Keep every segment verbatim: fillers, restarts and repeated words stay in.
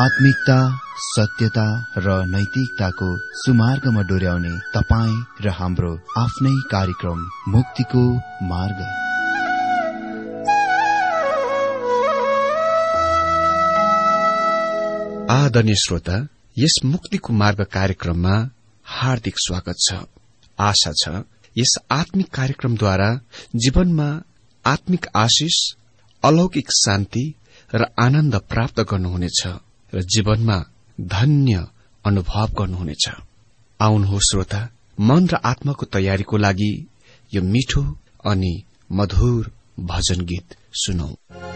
आत्मिकता, सत्यता र नैतिकताको सुमार्गमा डोर्याउने तपाईँ र हाम्रो आफ्नै कार्यक्रम मुक्तिको मार्ग। आदरणीय श्रोता, यस मुक्तिको मार्ग कार्यक्रममा हार्दिक स्वागत छ। आशा छ यस आत्मिक कार्यक्रमद्वारा जीवनमा आत्मिक आशिष, अलौकिक शान्ति र आनन्द प्राप्त गर्नुहुनेछ र जीवनमा धन्य अनुभव गर्नुहुनेछ। आउनुहोस् श्रोता, मन र आत्माको तयारीको लागि यो मिठो अनि मधुर भजन गीत सुनौ।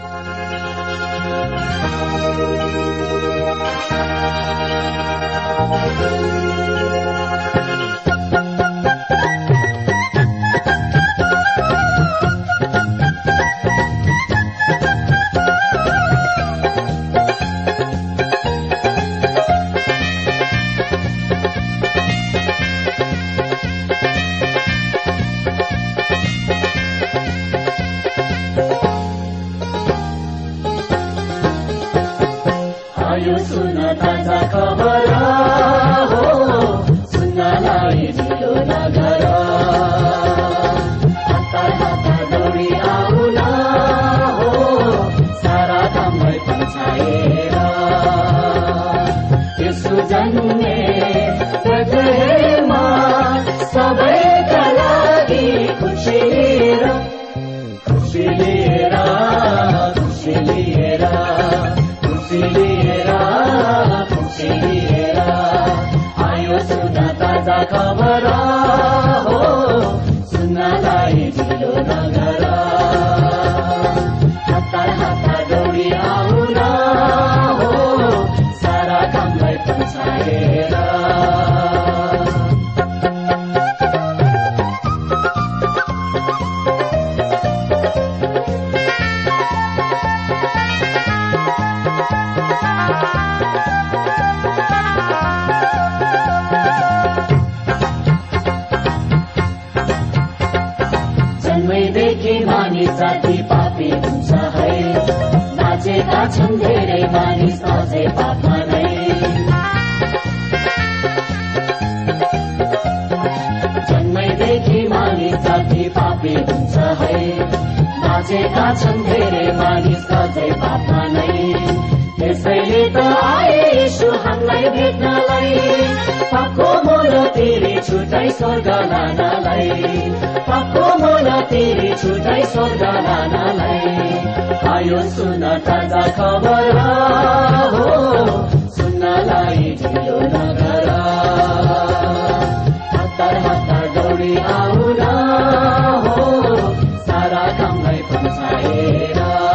आयो सुन ताजा खबर हो, सुन्नलाई ढिलो नगर। हतार हतार दौडी आउन हो, सारा कामलाई पन्छाएर।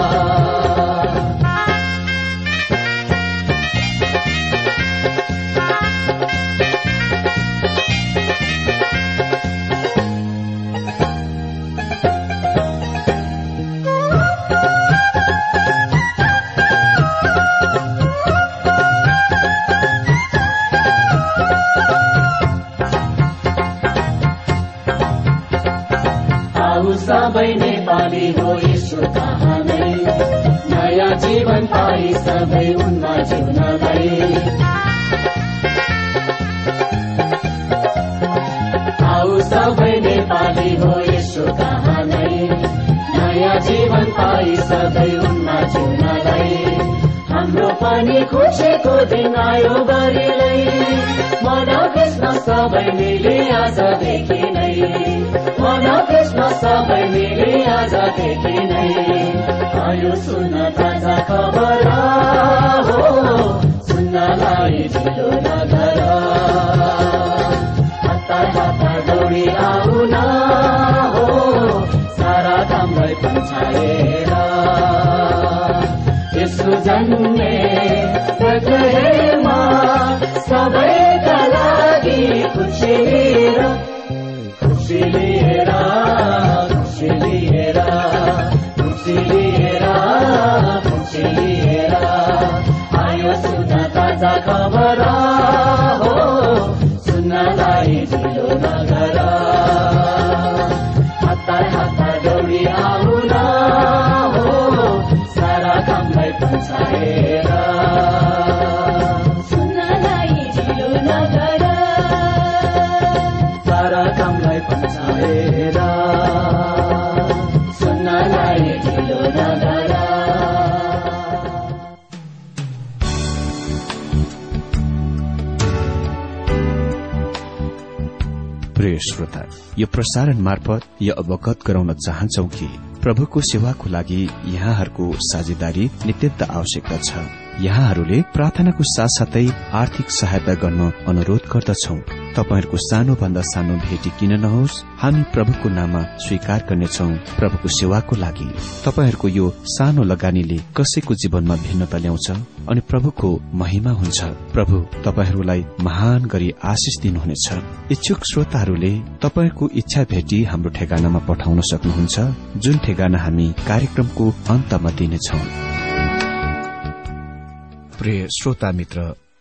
सबै नेपाली हो यीशु कहाँ नै, नयाँ जीवन पाई सबै उनमा जिउनलाई। आऊ सबै नेपाली हो यीशु कहाँ नै, नयाँ जीवन पाई सबै उनमा जिउनलाई। हाम्रो पनि खुसीको दिन आयो बरिलै, मनाऊ क्रिसमस सबै मिली आजदेखि नै, मनाऊ क्रिसमस सबै मिली आजदेखि नै। आयो सुन ताजा खबर हो, सुन्नलाई ढिलो नगर। हतार हतार दौडी आउन हो, सारा कामलाई पन्छाएर। यसो जन्मे बथलेहेममा सबैका लागि खुसी लिएर, खुसी लिएर, खुसी लिएर, खुसी लिएर, खुसी लिएर। आयो सुन ताजा खबर हो, सुन्नलाई ढिलो नगर। हतार हतार दौडी आउन हो, सारा कामलाई पन्छाएर। प्रिय श्रोता, यो प्रसारण मार्फत यो अवगत गराउन चाहन्छौ कि प्रभुको सेवाको लागि यहाँहरूको साझेदारी नित्यन्त आवश्यकता छ। यहाँहरूले प्रार्थनाको साथसाथै आर्थिक सहायता गर्न अनुरोध गर्दछौ। तपाईहरूको सानो भन्दा सानो भेटी किन नहोस्, हामी प्रभुको नाममा स्वीकार गर्नेछौ। प्रभुको सेवाको लागि तपाईहरूको यो सानो लगानीले कसैको जीवनमा भिन्नता ल्याउँछ अनि प्रभुको महिमा हुन्छ। प्रभु तपाईहरूलाई महान गरी आशिष दिनुहुनेछ। इच्छुक श्रोताहरूले तपाईहरूको इच्छा भेटी हाम्रो ठेगानामा पठाउन सक्नुहुन्छ, जुन ठेगाना हामी कार्यक्रमको अन्तमा दिनेछौ। प्रिय श्रोता मित्र,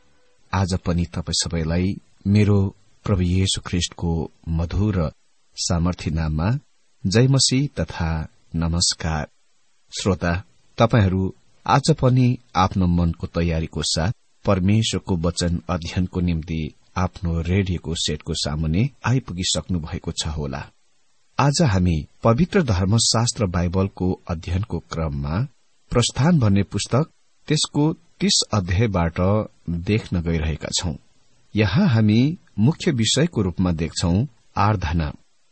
आज पनि तपाई सबैलाई मेरो प्रभु येशू ख्रीष्टको मधुर र सामर्थ्य नाममा जय मसीह तथा नमस्कार। श्रोता, तपाईहरू आज पनि आफ्नो मनको तयारीको साथ परमेश्वरको वचन अध्ययनको निम्ति आफ्नो रेडियोको सेटको सामुने आइपुगिसक्नु भएको छ होला। आज हामी पवित्र धर्मशास्त्र बाइबलको अध्ययनको क्रममा प्रस्थान भन्ने पुस्तक त्यसको तीस अध्यायबाट देख्न गइरहेका छौं। यहाँ हामी मुख्य विषयको रूपमा देख्छौं आराधना।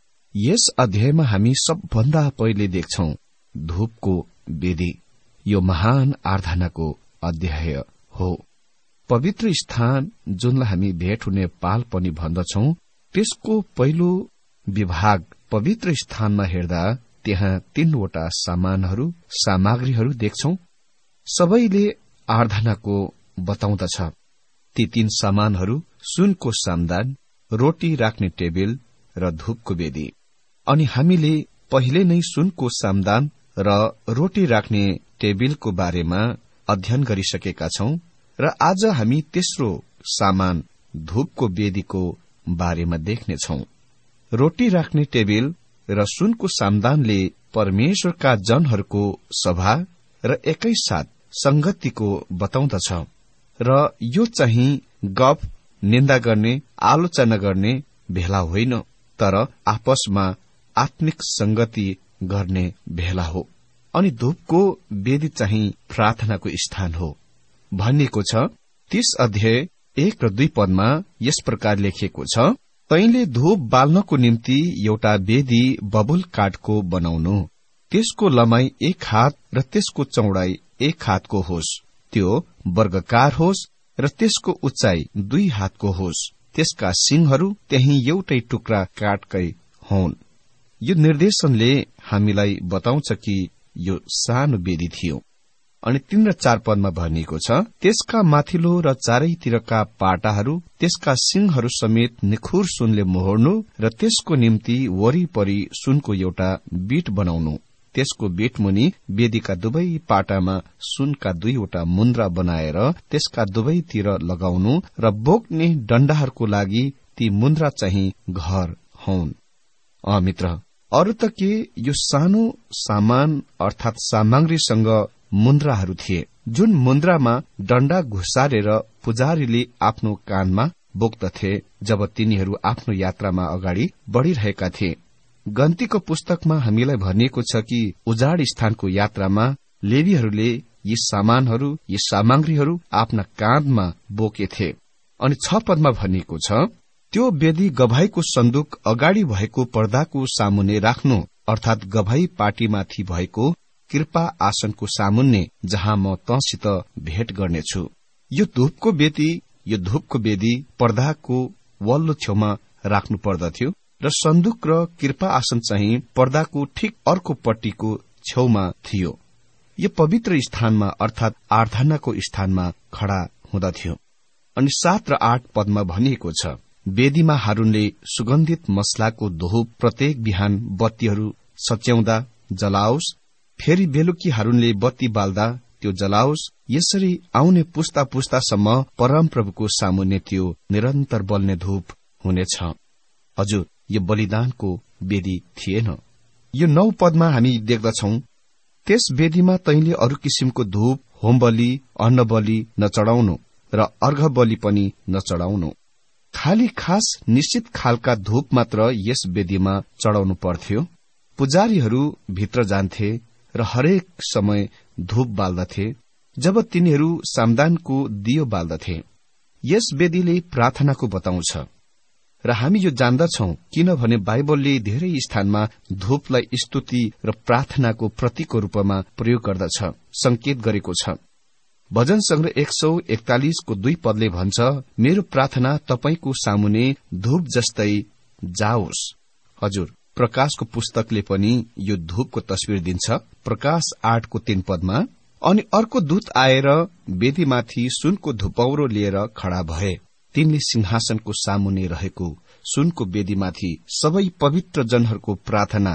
यस अध्यायमा हामी सबभन्दा पहिले देख्छौं धूपको वेदी। यो महान आराधनाको अध्याय हो। पवित्र स्थान, जुनलाई हामी भेट हुने पाल पनि भन्दछौं, त्यसको पहिलो विभाग पवित्र स्थानमा हेर्दा त्यहाँ तीनवटा सामानहरू सामग्रीहरू देख्छौं। सबैले आराधनाको बताउँदछ। ती तीन सामानहरू सुनको सामदान, रोटी राख्ने टेबिल र धूपको वेदी। अनि हामीले पहिले नै सुनको सामदान र रोटी राख्ने टेबिलको बारेमा अध्ययन गरिसकेका छौं र आज हामी तेस्रो सामान धूपको वेदीको बारेमा देख्नेछौं। रोटी राख्ने टेबिल र सुनको सामदानले परमेश्वरका जनहरूको सभा र एकैसाथ संगतिको बताउँदछ र यो चाहिँ गफ, निन्दा गर्ने, आलोचना गर्ने भेला होइन, तर आपसमा आत्मिक संगति गर्ने भेला हो। अनि धूपको वेदी चाहिँ प्रार्थनाको स्थान हो। भनिएको छ तीस अध्याय एक र दुई पदमा यस प्रकार लेखिएको छ, तैले धूप बाल्नको निम्ति एउटा वेदी बबुल काठको बनाउनु। त्यसको लम्बाई एक हात र त्यसको चौडाई एक हातको होस्। त्यो वर्गकार होस् र त्यसको उचाइ दुई हातको होस्। त्यसका सिंहहरू त्यही एउटै टुक्रा काठकै हुन्। यो निर्देशनले हामीलाई बताउँछ कि यो सानो वेदी थियो। अनि तीन र चार पदमा भनिएको छ, त्यसका माथिल्लो र चारैतिरका पाटाहरू त्यसका सिंहहरू समेत निखुर सुनले मोहर्नु र त्यसको निम्ति वरिपरि सुनको एउटा बीट बनाउनु। त्यसको बीट मुनि वेदीका दुवै पाटामा सुनका दुईवटा मुन्द्रा बनाएर त्यसका दुवैतिर लगाउनु र बोक्ने डण्डाहरूको लागि ती मुन्द्रा चाहिँ घर हुन्। अ मित्र, अरू त के, यो सानो सामान अर्थात सामग्रीसँग मुन्द्राहरू थिए, जुन मुन्द्रामा डण्डा घुसारेर पुजारीले आफ्नो कानमा बोक्दथे जब तिनीहरू आफ्नो यात्रामा अगाडि बढ़िरहेका थिए। गन्तीको पुस्तकमा हामीलाई भनिएको छ कि उजाड स्थानको यात्रामा लेवीहरूले यी सामानहरू, यी सामग्रीहरू आफ्ना काँधमा बोकेथे। अनि छ पदमा भनिएको छ, त्यो वेदी गवाईको सन्दुक अगाडि भएको पर्दाको सामुन्ने राख्नु, अर्थात गवाई पार्टीमाथि भएको कृपा आसनको सामुन्ने, जहाँ म तँसित भेट गर्नेछु। यो धूपको वेदी यो धूपको वेदी पर्दाको वल्लो छेउमा राख्नु पर्दथ्यो र सन्दुक र कृपा आसन चाहिँ पर्दाको ठिक अर्कोपट्टिको छेउमा थियो। यो पवित्र स्थानमा अर्थात आराधनाको स्थानमा खड़ा हुँदथ्यो। अनि सात र आठ पदमा भनिएको छ, वेदीमा हारूनले सुगन्धित मसलाको धूप प्रत्येक बिहान बत्तीहरू सच्याउँदा जलाओस्, फेरि बेलुकी हारूनले बत्ती बाल्दा त्यो जलाओस्। यसरी आउने पुस्ता पुस्तासम्म परमप्रभुको सामुन्ने त्यो निरन्तर बल्ने धूप हुनेछ। हजुर, यो बलिदानको वेदी थिएन। यो नौ पदमा हामी देख्दछौं, त्यस वेदीमा तैले अरू किसिमको धूप, होम बलि, अन्न बलि नचढाउनु र अर्घ बलि पनि नचढाउनु। खाली खास निश्चित खालका धूप मात्र यस वेदीमा चढाउनु पर्थ्यो। पुजारीहरू भित्र जान्थे र हरेक समय धूप बाल्दथे जब तिनीहरू सामदानको दियो बाल्दथे। यस वेदीले प्रार्थनाको बताउँछ र हामी यो जान्दछौ किनभने बाइबलले धेरै स्थानमा धूपलाई स्तुति र प्रार्थनाको प्रतीकको रूपमा प्रयोग गर्दछ, संकेत गरेको छ। भजन संग्रह एक सौ एकतालिसको दुई पदले भन्छ, मेरो प्रार्थना तपाईको सामुने धूप जस्तै जाओस्। हजुर, प्रकाशको पुस्तकले पनि यो धूपको तस्विर दिन्छ। प्रकाश आठको तीन पदमा, अनि अर्को दूत आएर वेदीमाथि सुनको धुपौरो लिएर खड़ा भए। तिनले सिंहासनको सामुने रहेको सुनको वेदीमाथि सबै पवित्र जनहरूको प्रार्थना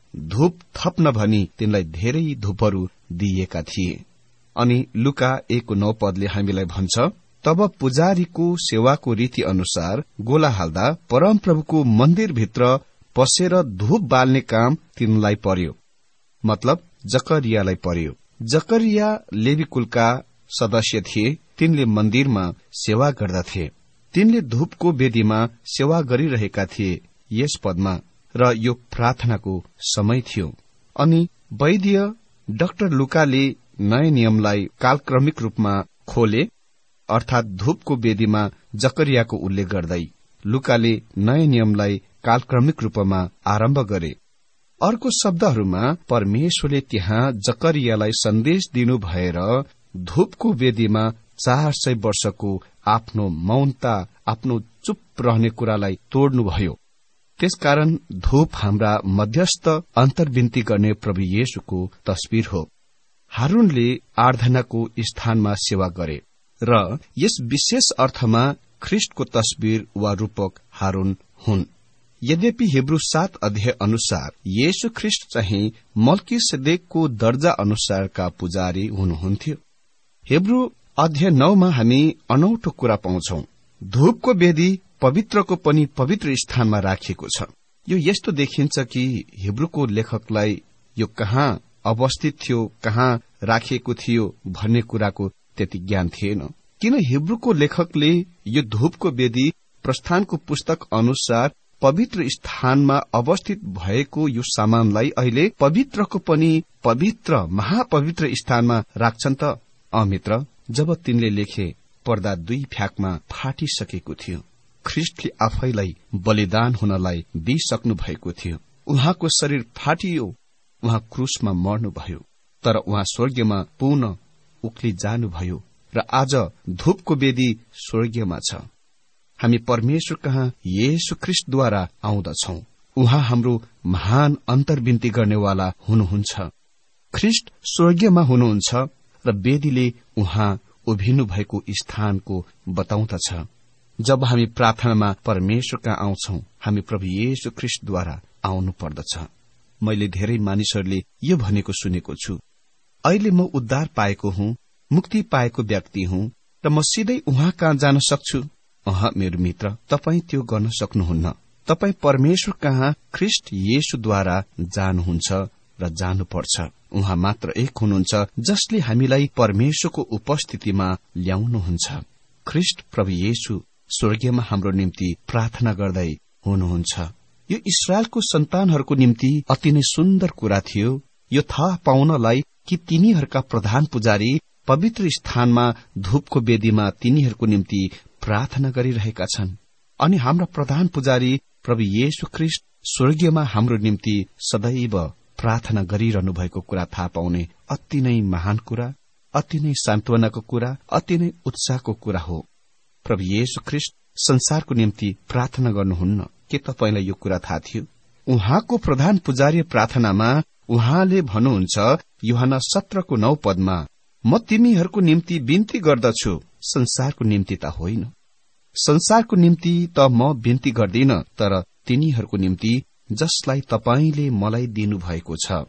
धूप थप्न भनी तिनलाई धेरै धूपहरू दिइएका थिए। अनि लुका एकको नौ पदले हामीलाई भन्छ, तब पुजारीको सेवाको रीति अनुसार गोला हाल्दा परमप्रभुको मन्दिरभित्र पसेर धूप बाल्ने काम तिनलाई पर्यो, मतलब जकरियालाई पर्यो। जकरिया लेवी कुलका सदस्य थिए। तिनले मन्दिरमा सेवा गर्दथे। तिनले धूपको वेदीमा सेवा गरिरहेका थिए यस पदमा, र यो प्रार्थनाको समय थियो। अनि वैद्य डाक्टर लुकाले नयाँ नियमलाई कालक्रमिक रूपमा खोले, अर्थात धूपको वेदीमा जकरियाको उल्लेख गर्दै लुकाले नयाँ नियमलाई कालक्रमिक रूपमा आरम्भ गरे। अर्को शब्दहरूमा परमेश्वरले त्यहाँ जकरियालाई सन्देश दिनु भएर धूपको वेदीमा चार सय वर्षको आफ्नो मौनता, आफ्नो चुप रहने कुरालाई तोड्नुभयो। त्यसकारण धूप हाम्रा मध्यस्थ अन्तर्विन्ती गर्ने प्रभु येशूको तस्बिर हो। हारूनले आराधनाको स्थानमा सेवा गरे र यस विशेष अर्थमा ख्रिस्टको तस्बिर वा रूपक हारून हुन्। यद्यपि हिब्रू सात अध्याय अनुसार येशू ख्रिस्ट चाहिँ मल्कीसेदेकको दर्जा अनुसारका पुजारी हुनुहुन्थ्यो। हिब्रू अध्याय नौमा हामी अनौठो कुरा पाउँछौ। धूपको वेदी पवित्रको पनि पवित्र स्थानमा राखिएको छ। यो यस्तो देखिन्छ कि हिब्रूको लेखकलाई यो कहाँ अवस्थित थियो, कहाँ राखिएको थियो भन्ने कुराको त्यति ज्ञान थिएन। किन हिब्रूको लेखकले यो धूपको वेदी प्रस्थानको पुस्तक अनुसार पवित्र स्थानमा अवस्थित भएको यो सामानलाई अहिले पवित्रको पनि पवित्र महापवित्र स्थानमा राख्छन् त? अमित्र, जब तिनले लेखे पर्दा दुई फ्याकमा फाटिसकेको थियो। ख्रिस्टले आफैलाई बलिदान हुनलाई दिइसक्नु भएको थियो। उहाँको शरीर फाटियो, उहाँ क्रुसमा मर्नुभयो, तर उहाँ स्वर्गीयमा पुनः उक्ली जानुभयो र आज धूपको वेदी स्वर्गीयमा छ। हामी परमेश्वर कहाँ येशू ख्रिस्टद्वारा आउँदछौं। उहाँ हाम्रो महान अन्तर्विन्ती गर्नेवाला हुनुहुन्छ। ख्रिस्ट स्वर्गीयमा हुनुहुन्छ र वेदीले उहाँ उभिनु भएको स्थानको बताउँदछ। जब हामी प्रार्थनामा परमेश्वर कहाँ आउँछौं, हामी प्रभु येशू ख्रिस्टद्वारा आउनु पर्दछ। मैले धेरै मानिसहरूले यो भनेको सुनेको छु, अहिले म उद्धार पाएको हुँ, मुक्ति पाएको व्यक्ति हुँ र म सिधै उहाँ कहाँ जान सक्छु। अह मेरो मित्र, तपाई त्यो गर्न सक्नुहुन्न। तपाई परमेश्वर कहाँ ख्रिस्ट येशूद्वारा जानुहुन्छ र जानुपर्छ। उहाँ मात्र एक हुनुहुन्छ जसले हामीलाई परमेश्वरको उपस्थितिमा ल्याउनुहुन्छ। ख्रिस्ट प्रभु येशू स्वर्गीयमा हाम्रो निम्ति प्रार्थना गर्दै हुनुहुन्छ। यो इस्राएलको सन्तानहरूको निम्ति अति नै सुन्दर कुरा थियो, यो थाहा पाउनलाई कि तिनीहरूका प्रधान पुजारी पवित्र स्थानमा धूपको वेदीमा तिनीहरूको निम्ति प्रार्थना गरिरहेका छन्। अनि हाम्रा प्रधान पुजारी प्रभु येशू ख्रिस्ट स्वर्गीयमा हाम्रो निम्ति सदैव प्रार्थना गरिरहनु भएको कुरा थाहा पाउने अति नै महान कुरा, अति नै सान्त्वनाको कुरा, अति नै उत्साहको कुरा हो। प्रभु येशू ख्रिस्ट संसारको निम्ति प्रार्थना गर्नुहुन्न। के तपाईलाई यो कुरा थाहा थियो? उहाँको प्रधान पुजारी प्रार्थनामा उहाँले भन्नुहुन्छ यूहन्ना सत्रको नौ पदमा, म तिमीहरूको निम्ति बिन्ती गर्दछु, संसारको निम्ति त होइन। संसारको निम्ति त म बिन्ती गर्दिन, तर तिनीहरूको निम्ति जसलाई तपाईले मलाई दिनुभएको छ,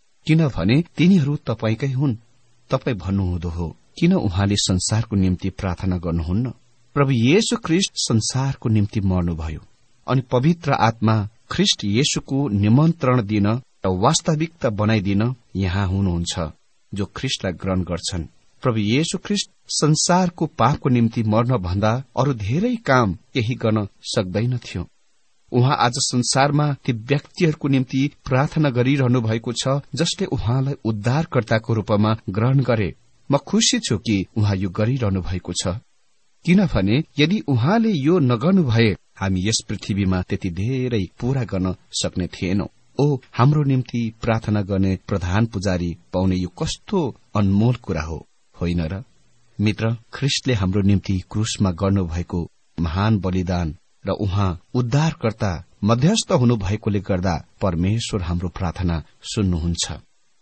किनभने तिनीहरू तपाईकै हुन्। तपाई भन्नुहुँदो हो, किन उहाँले संसारको निम्ति प्रार्थना गर्नुहुन्न? प्रभु येशू ख्रिस्ट संसारको निम्ति मर्नुभयो अनि पवित्र आत्मा ख्रिस्ट येशूको निमन्त्रण दिन र वास्तविकता बनाइदिन यहाँ हुनुहुन्छ जो ख्रिस्टलाई ग्रहण गर्छन्। प्रभु येशू ख्रिस्ट संसारको पापको निम्ति मर्न भन्दा अरू धेरै काम केही गर्न सक्दैनथ्यो। उहाँ आज संसारमा ती व्यक्तिहरूको निम्ति प्रार्थना गरिरहनु भएको छ जसले उहाँलाई उद्धारकर्ताको रूपमा ग्रहण गरे। म खुशी छु कि उहाँ यो गरिरहनु भएको छ, किनभने यदि उहाँले यो नगर्नु भए हामी यस पृथ्वीमा त्यति धेरै पूरा गर्न सक्ने थिएनौं। ओ हाम्रो निम्ति प्रार्थना गर्ने प्रधान पुजारी पाउने यो कस्तो अनमोल कुरा हो, होइन र? मित्र, ख्रिस्टले हाम्रो निम्ति क्रुसमा गर्नुभएको महान बलिदान र उहाँ उद्धारकर्ता मध्यस्थ हुनुभएकोले गर्दा परमेश्वर हाम्रो प्रार्थना सुन्नुहुन्छ।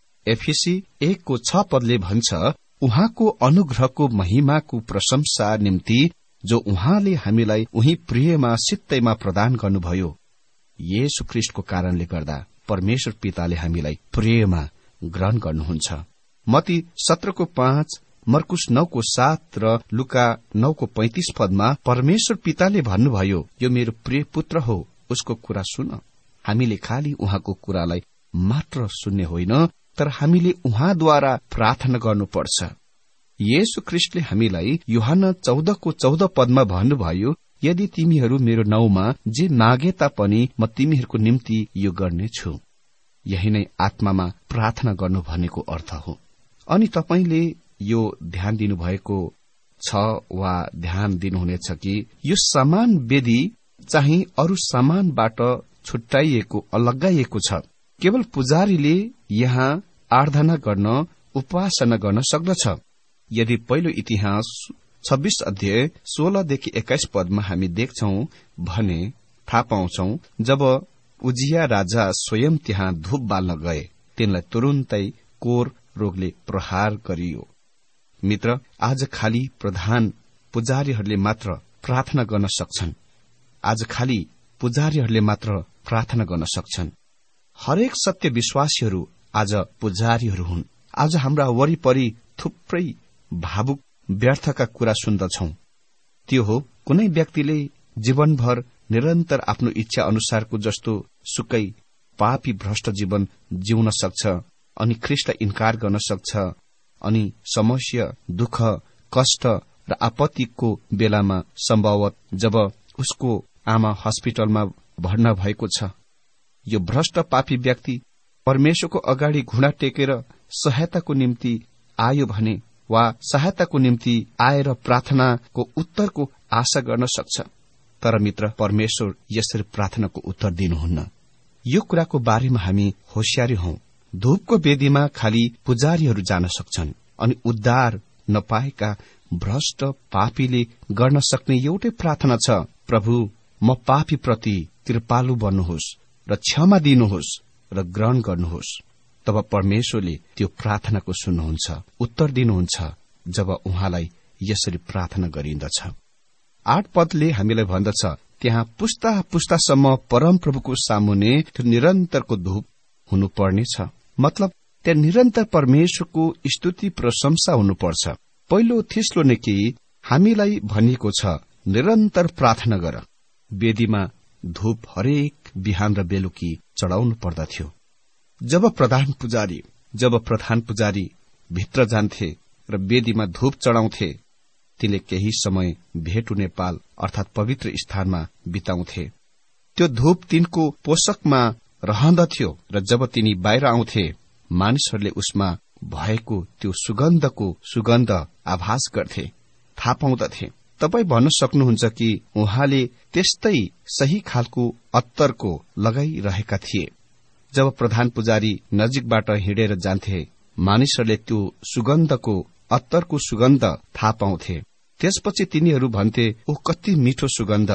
एफिसी एकको छ पदले भन्छ, उहाँको अनुग्रहको महिमाको प्रशंसा निम्ति जो उहाँले हामीलाई उही प्रियमा सित्तैमा प्रदान गर्नुभयो। येशू ख्रिस्टको कारणले गर्दा परमेश्वर पिताले हामीलाई प्रियमा ग्रहण गर्नुहुन्छ। मत्ती सत्रको पाँच, मर्कुस नौको सात र लुका नौको पैंतिस पदमा परमेश्वर पिताले भन्नुभयो, यो मेरो प्रिय पुत्र हो, उसको कुरा सुन। हामीले खालि उहाँको कुरालाई मात्र सुन्ने होइन, तर हामीले उहाँद्वारा प्रार्थना गर्नुपर्छ। येशू ख्रिस्टले हामीलाई यूहन्ना चौधको चौध पदमा भन्नुभयो, यदि तिमीहरू मेरो नाउँमा जे मागे तापनि म तिमीहरूको निम्ति यो गर्नेछु। यही नै आत्मामा प्रार्थना गर्नु भनेको अर्थ हो। अनि तपाईले यो ध्यान दिनुभएको छ वा ध्यान दिनुहुनेछ कि यो समान वेदी चाहिँ अरू सामानबाट छुट्टाइएको अलग्गाइएको छ। केवल पुजारीले यहाँ आराधना गर्न, उपासना गर्न सक्दछ। यदि पहिलो इतिहास छब्बीस अध्याय सोह्रदेखि एक्काइस पदमा हामी देख्छौं भने थाहा पाउँछौ, जब उजिया राजा स्वयं त्यहाँ धूप बाल्न गए, तिनलाई तुरुन्तै कोर रोगले प्रहार गरियो। मित्र, आज खाली प्रधान पुजारीहरूले मात्र प्रार्थना गर्न सक्छन्। आज खाली पुजारीहरूले मात्र प्रार्थना गर्न सक्छन्। हरेक सत्य विश्वासीहरू आज पुजारीहरू हुन्। आज हाम्रा वरिपरि थुप्रै भावुक व्यर्थका कुरा सुन्दछौं। त्यो हो, कुनै व्यक्तिले जीवनभर निरन्तर आफ्नो इच्छा अनुसारको जस्तो सुकै पापी भ्रष्ट जीवन जिउन सक्छ अनि ख्रिस्टलाई इन्कार गर्न सक्छ। अनि समस्या, दुःख, कष्ट र आपत्तिको बेलामा सम्भवत जब उसको आमा हस्पिटलमा भर्ना भएको छ, यो भ्रष्ट पापी व्यक्ति परमेश्वरको अगाडि घुँडा टेकेर सहायताको निम्ति आयो भने वा सहायताको निम्ति आएर प्रार्थनाको उत्तरको आशा गर्न सक्छ। तर मित्र, परमेश्वर यसरी प्रार्थनाको उत्तर दिनुहुन्न। यो कुराको बारेमा हामी होशियारी हौं। धूपको वेदीमा खाली पुजारीहरू जान सक्छन् अनि उद्धार नपाएका भ्रष्ट पापीले गर्न सक्ने एउटै प्रार्थना छ, प्रभु म पापी प्रति कृपालु बन्नुहोस् र क्षमा दिनुहोस् र ग्रहण गर्नुहोस्। तब परमेश्वरले त्यो प्रार्थनाको सुन्नुहुन्छ, उत्तर दिनुहुन्छ जब उहाँलाई यसरी प्रार्थना गरिन्दछ। आठ पदले हामीलाई भन्दछ, त्यहाँ पुस्ता पुस्तासम्म परमप्रभुको सामुने त्यो निरन्तरको धूप हुनुपर्नेछ। मतलब त्यहाँ निरन्तर परमेश्वरको स्तुति प्रशंसा हुनुपर्छ। पहिलो थिस्सलोनिके हामीलाई भनिएको छ, निरन्तर प्रार्थना गर। वेदीमा धूप हरेक बिहान र बेलुकी चढाउनु पर्दथ्यो। जब प्रधान पुजारी जब प्रधान पुजारी भित्र जान्थे र वेदीमा धूप चढाउँथे, तिनले केही समय भेटु नेपाल अर्थात पवित्र स्थानमा बिताउँथे। त्यो धूप तिनको पोषकमा रहँदथ्यो र जब तिनी बाहिर आउँथे, मानिसहरूले उसमा भएको त्यो सुगन्धको सुगन्ध आभास गर्थे, थाहा पाउँदथे। तपाई भन्न सक्नुहुन्छ कि उहाँले त्यस्तै सही खालको अत्तरको लगाइरहेका थिए। जब प्रधान पुजारी नजिकबाट हिँडेर जान्थे, मानिसहरूले त्यो सुगन्धको अत्तरको सुगन्ध थाहा पाउँथे। त्यसपछि तिनीहरू भन्थे, ओ कति मिठो सुगन्ध।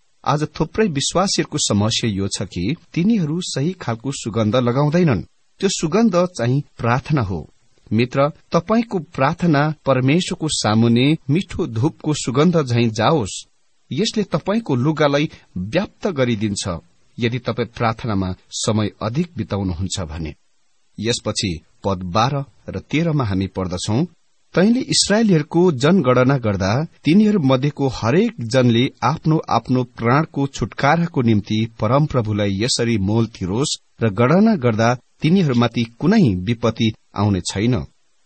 आज थुप्रै विश्वासीहरूको समस्या यो छ कि तिनीहरू सही खालको सुगन्ध लगाउँदैनन्। त्यो सुगन्ध चाहिँ प्रार्थना हो। मित्र, तपाईको प्रार्थना परमेश्वरको सामुने मिठो धूपको सुगन्ध झैं जाओस्। यसले तपाईको लुगालाई व्याप्त गरिदिन्छ यदि तपाई प्रार्थनामा समय अधिक बिताउनुहुन्छ भने। यसपछि पद बाह्र र तेह्रमा हामी पढ्दछौं, तैंले इस्राएलीहरूको जनगणना गर्दा तिनीहरू मध्येको हरेक जनले आफ्नो आफ्नो प्राणको छुटकाराको निम्ति परमप्रभुलाई यसरी मोल तिरोस् र गणना गर्दा तिनीहरूमाथि कुनै विपत्ति आउने छैन।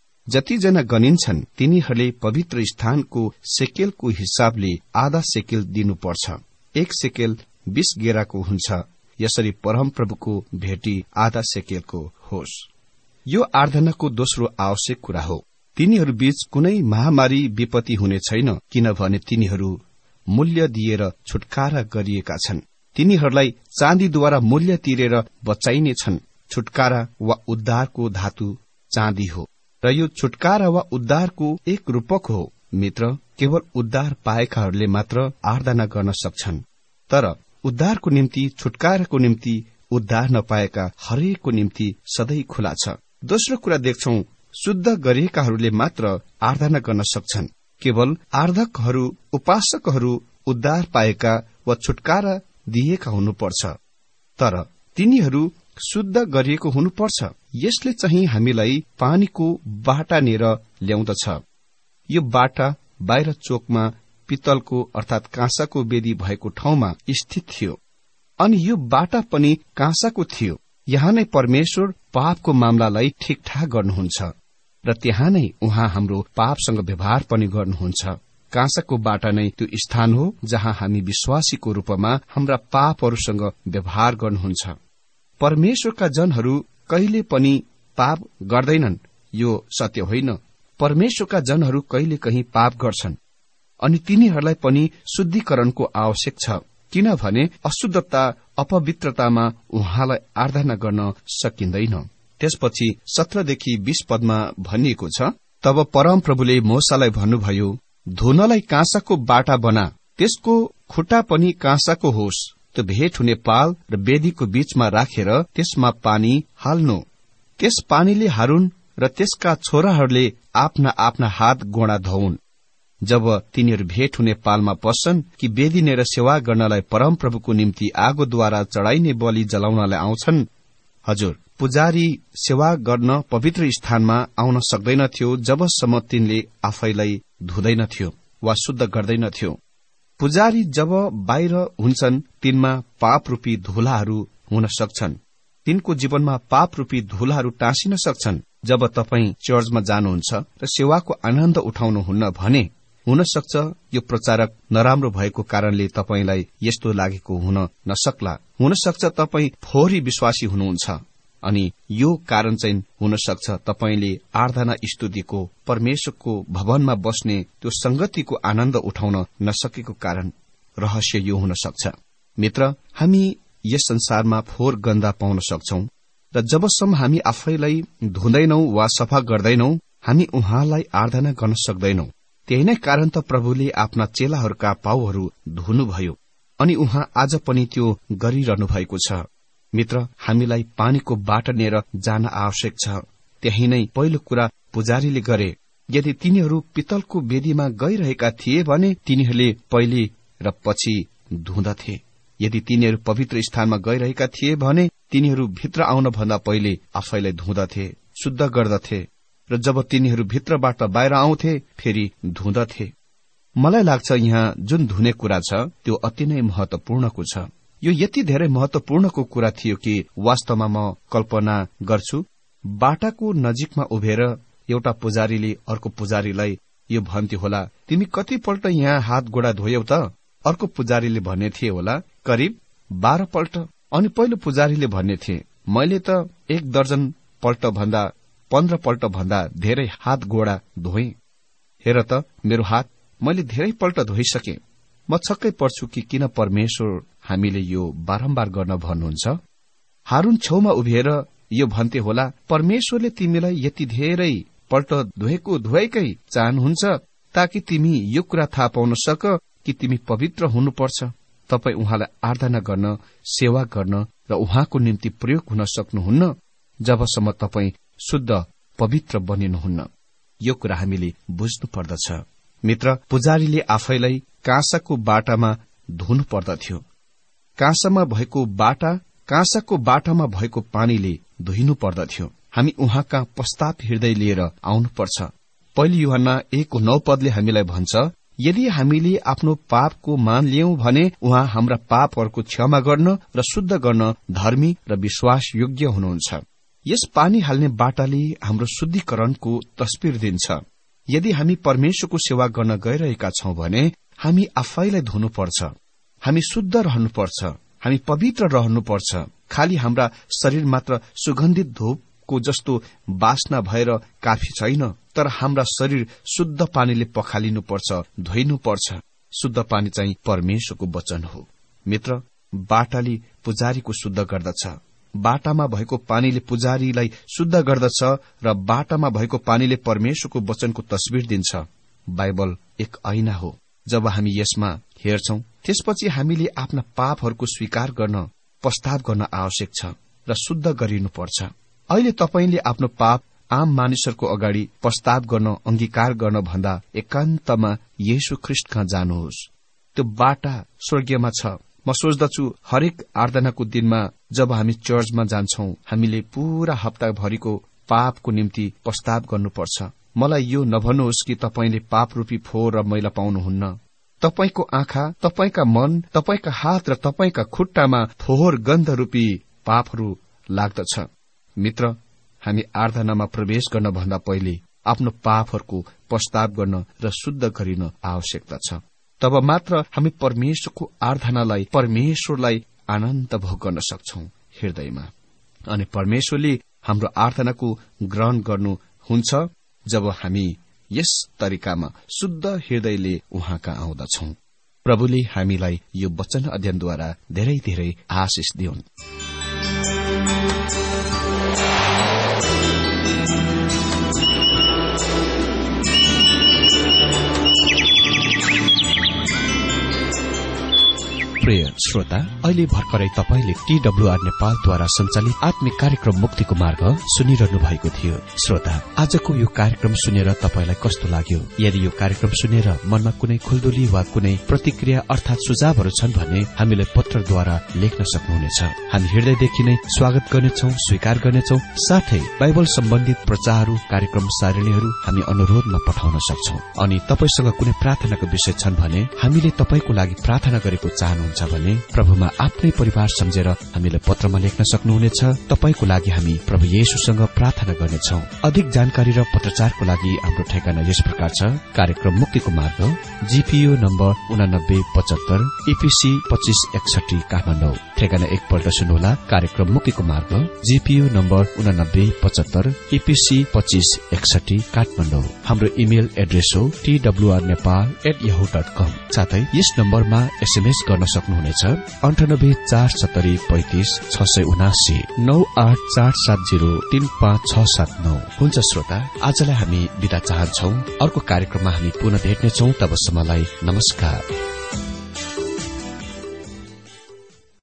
जतिजना गनिन्छन् तिनीहरूले पवित्र स्थानको सेकेलको हिसाबले आधा सेकेल दिनुपर्छ। एक सेकेल बीस गेराको हुन्छ। यसरी परमप्रभुको भेटी आधा सेकेलको होस्। यो आराधनाको दोस्रो आवश्यक कुरा हो। तिनीहरू बीच कुनै महामारी विपत्ति हुने छैन, किनभने तिनीहरू मूल्य दिएर छुटकारा गरिएका छन्। तिनीहरूलाई चाँदीद्वारा मूल्य तिरेर बचाइने छन्। छुटकारा वा उद्धारको धातु चाँदी हो र यो छुटकारा वा उद्धारको एक रूपक हो। मित्र, केवल उद्धार पाएकाहरूले मात्र आराधना गर्न सक्छन्, तर उद्धारको निम्ति, छुटकाराको निम्ति उद्धार नपाएका हरेकको निम्ति सधैँ खुला छ। दोस्रो कुरा देख्छौं, शुद्ध गरिएकाहरूले मात्र आराधना गर्न सक्छन्। केवल आराधकहरू, उपासकहरू उद्धार पाएका वा छुटकारा दिएका हुनुपर्छ, तर तिनीहरू शुद्ध गरिएको हुनुपर्छ। यसले चाहिँ हामीलाई पानीको बाटानेर ल्याउँदछ। यो बाटा बाहिर चोकमा पित्तलको अर्थात काँसाको वेदी भएको ठाउँमा स्थित थियो, अनि यो बाटा पनि काँसाको थियो। यहाँ नै परमेश्वर पापको मामलालाई ठिकठाक गर्नुहुन्छ र त्यहाँ नै उहाँ हाम्रो पापसँग व्यवहार पनि गर्नुहुन्छ। काँसाको बाटा नै त्यो स्थान हो जहाँ हामी विश्वासीको रूपमा हाम्रा पापहरूसँग व्यवहार गर्नुहुन्छ। परमेश्वरका जनहरू कहिले पनि पाप गर्दैनन्, यो सत्य होइन। परमेश्वरका जनहरू कहिले कहीँ पाप गर्छन् अनि तिनीहरूलाई पनि शुद्धिकरणको आवश्यक छ, किनभने अशुद्धता, अपवित्रतामा उहाँलाई आराधना गर्न सकिँदैन। त्यसपछि सत्रदेखि बीस पदमा भनिएको छ, तब परमप्रभुले मोसालाई भन्नुभयो, धुनलाई काँसाको बाटा बना, त्यसको खुट्टा पनि काँसाको होस्। त्यो भेट हुने पाल र वेदीको बीचमा राखेर त्यसमा पानी हाल्नु। त्यस पानीले हारून र त्यसका छोराहरूले आफ्ना आफ्ना हात गोडा धौन्। जब तिनीहरू भेट हुने पालमा पस्छन् कि वेदीनेर सेवा गर्नलाई परमप्रभुको निम्ति आगोद्वारा चढ़ाइने बलि जलाउनलाई आउँछन्, हजुर, पुजारी सेवा गर्न पवित्र स्थानमा आउन सक्दैनथ्यो जबसम्म तिनले आफैलाई धुँदैनथ्यो वा शुद्ध गर्दैनथ्यो। पुजारी जब बाहिर हुन्छन्, तिनमा पापरूपी धुलाहरू हुन सक्छन्। तिनको जीवनमा पापरूपी धुलाहरू टाँसिन सक्छन्। जब तपाईँ चर्चमा जानुहुन्छ र सेवाको आनन्द उठाउनुहुन्न भने हुन सक्छ यो प्रचारक नराम्रो भएको कारणले तपाईंलाई यस्तो लागेको हुन नसक्ला। हुन सक्छ तपाईँ फोहोरी विश्वासी हुनुहुन्छ अनि यो कारण चाहिँ हुन सक्छ तपाईंले आराधना स्तुतिको, परमेश्वरको भवनमा बस्ने त्यो संगतिको आनन्द उठाउन नसकेको कारण। रहस्य यो हुन सक्छ, मित्र, हामी यस संसारमा फोहोर गन्दा पाउन सक्छौं र जबसम्म हामी आफैलाई धुँदैनौ वा सफा गर्दैनौ, हामी उहाँलाई आराधना गर्न सक्दैनौ। त्यही नै कारण त प्रभुले आफ्ना चेलाहरूका पाउहरू धुनुभयो अनि उहाँ आज पनि त्यो गरिरहनु भएको छ। मित्र, हामीलाई पानीको बाटा लिएर जान आवश्यक छ। त्यही नै पहिलो कुरा पुजारीले गरे। यदि तिनीहरू पित्तलको वेदीमा गइरहेका थिए भने तिनीहरूले पहिले र पछि धुँदथे। यदि तिनीहरू पवित्र स्थानमा गइरहेका थिए भने तिनीहरू भित्र आउन भन्दा पहिले आफैलाई धुँदथे, शुद्ध गर्दथे र जब तिनीहरू भित्रबाट बाहिर आउँथे फेरि धुँदथे। मलाई लाग्छ यहाँ जुन धुने कुरा छ त्यो अति नै महत्वपूर्णको छ। यो यति धेरै महत्वपूर्णको कुरा थियो कि वास्तवमा म कल्पना गर्छु, बाटाको नजिकमा उभिएर एउटा पुजारीले अर्को पुजारीलाई यो भन्थ्यो होला, तिमी कतिपल्ट यहाँ हात गोडा धोयौ त? अर्को पुजारीले भन्ने थिए होला, करिब बाह्र पल्ट। अनि पहिलो पुजारीले भन्ने थिए, मैले त एक दर्जन पल्ट भन्दा पन्ध्र पल्ट भन्दा धेरै हात गोडा धोए। हेर त मेरो हात मैले धेरै पल्ट धोइसके। म छक्कै पर्छु कि किन परमेश्वर हामीले यो बारम्बार गर्न भन्नुहुन्छ। हारून छेउमा उभिएर यो भन्थे होला, परमेश्वरले तिमीलाई यति धेरै पल्ट धोएको धोएकै चाहनुहुन्छ ताकि तिमी यो कुरा थाहा पाउन सक कि तिमी पवित्र हुनुपर्छ। तपाई उहाँलाई आराधना गर्न, सेवा गर्न र उहाँको निम्ति प्रयोग हुन सक्नुहुन्न जबसम्म तपाई शुद्ध पवित्र बनिनुहुन्न। यो कुरा हामीले बुझ्नु पर्दछ। मित्र, पुजारीले आफैलाई काँसाको बाटामा धुनु पर्दथ्यो। काँसामा भएको बाटा, काँसाको बाटामा भएको पानीले धुइनु पर्दथ्यो। हामी उहाँका पश्चात हृदय लिएर आउनुपर्छ। पहिलो यूहन्ना एक नौ पदले हामीलाई भन्छ, यदि हामीले आफ्नो पापको मान लियौं भने उहाँ हाम्रा पापहरूको क्षमा गर्न र शुद्ध गर्न धर्मी र विश्वास योग्य हुनुहुन्छ। यस पानी हाल्ने बाटाले हाम्रो शुद्धिकरणको तस्बिर दिन्छ। यदि हामी परमेश्वरको सेवा गर्न गइरहेका छौं भने हामी आफैलाई धुनुपर्छ। हामी शुद्ध रहनुपर्छ। हामी पवित्र रहनुपर्छ। खाली हाम्रा शरीर मात्र सुगन्धित धूपको जस्तो बास्ना भएर काफी छैन, तर हाम्रा शरीर शुद्ध पानीले पखालिनुपर्छ, धोइनुपर्छ। शुद्ध पानी चाहिँ परमेश्वरको वचन हो। मित्र, बाटाले पुजारीको शुद्ध गर्दछ। बाटामा भएको पानीले पुजारीलाई शुद्ध गर्दछ र बाटामा भएको पानीले परमेश्वरको वचनको तस्बिर दिन्छ। बाइबल एक ऐना हो। जब हामी यसमा हेर्छौं त्यसपछि हामीले आफ्ना पापहरूको स्वीकार गर्न, पश्चाताप गर्न आवश्यक छ र शुद्ध गरिनुपर्छ। अहिले तपाईले आफ्नो पाप आम मानिसहरूको अगाडि पश्चाताप गर्न, अंगीकार गर्न भन्दा एकान्तमा येशू ख्रीष्ट कहाँ जानुहोस्। त्यो बाटा स्वर्गीयमा छ। म सोच्दछु हरेक आराधनाको दिनमा जब हामी चर्चमा जान्छौं हामीले पूरा हप्ताभरिको पापको निम्ति पश्चाताप गर्नुपर्छ। मलाई यो नभन्नुहोस् कि तपाईले पाप रूपी फोहोर र मैला पाउनुहुन्न। तपाईको आँखा, तपाईका मन, तपाईका हात र तपाईका खुट्टामा फोहोर गन्ध रूपी पापहरू लाग्दछ। मित्र, हामी आराधनामा प्रवेश गर्न भन्दा पहिले आफ्नो पापहरूको पश्चाताप गर्न र शुद्ध गरिन आवश्यकता छ। तब मात्र हामी परमेश्वरको आराधनालाई, परमेश्वरलाई आनन्द भोग गर्न सक्छौं हृदयमा। अनि परमेश्वरले हाम्रो आराधनाको ग्रहण गर्नुहुन्छ जब हामी यस तरिकामा शुद्ध हृदयले उहाँका आउँदछौं। प्रभुले हामीलाई यो वचन अध्ययनद्वारा धेरै धेरै आशिष दिउन्। प्रिय श्रोता, अहिले भर्खरै तपाईले टीडब्ल्यूआर नेपालद्वारा सञ्चालित आत्मिक कार्यक्रम मुक्तिको मार्ग सुनिरहनु भएको थियो। श्रोता, आजको यो कार्यक्रम सुनेर तपाईलाई कस्तो लाग्यो? यदि यो कार्यक्रम सुनेर मनमा कुनै खुल्दुली वा कुनै प्रतिक्रिया अर्थात सुझावहरू छन् भने हामीलाई पत्रद्वारा लेख्न सक्नुहुनेछ। हामी हृदयदेखि नै स्वागत गर्नेछौं, स्वीकार गर्नेछौं। साथै बाइबल सम्बन्धित प्रचारहरू, कार्यक्रम सारणीहरू हामी अनुरोधमा पठाउन सक्छौं। अनि तपाईसँग कुनै प्रार्थनाको विषय छन् भने हामीले तपाईको लागि प्रार्थना गरेको चाहनुहुन्छ भने प्रभुमा आफ्नै परिवार सम्झेर हामीलाई पत्रमा लेख्न सक्नुहुनेछ। तपाईको लागि हामी प्रभु येशूसँग प्रार्थना गर्नेछौं। अधिक जानकारी र पत्रचारको लागि हाम्रो ठेगाना यस प्रकार छ। कार्यक्रम मुक्तिको मार्ग, जीपीओ नम्बर उनानब्बे पचहत्तर, ईपीसी पच्चीस एकसठी काठमाडौँ। ठेगाना एकपल्ट सुन्नुहोला। कार्यक्रम मुक्तिको मार्ग, जीपीओ नम्बर उनानब्बे पचहत्तर, ईपीसी पच्चीस एकसठी काठमाडौँ। हाम्रो इमेल एड्रेस हो TWR Nepal at Yahoo dot com. साथै यस नम्बरमा एसएमएस गर्न सक्नुहुनेछ। अन्ठानब्बे चार सत्तरी पैंतिस छ सय उनासी नौ आठ चार सात जीरो तीन पाँच छ सात नौ। हुन्छ श्रोता, आजलाई हामी बिदा चाहन्छौ। अर्को कार्यक्रममा हामी पुनः भेट्नेछौ। तबसम्मलाई नमस्कार।